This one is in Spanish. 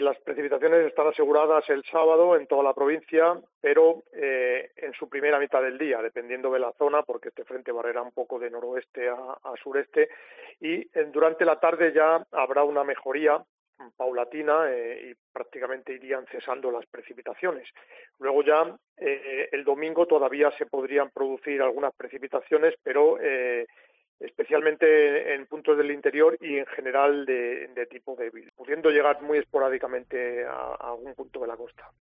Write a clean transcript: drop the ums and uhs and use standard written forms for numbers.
Las precipitaciones están aseguradas el sábado en toda la provincia, pero en su primera mitad del día, dependiendo de la zona, porque este frente barrerá un poco de noroeste a sureste, y durante la tarde ya habrá una mejoría paulatina y prácticamente irían cesando las precipitaciones. Luego ya el domingo todavía se podrían producir algunas precipitaciones, pero especialmente en puntos del interior y en general de tipo débil, pudiendo llegar muy esporádicamente a algún punto de la costa.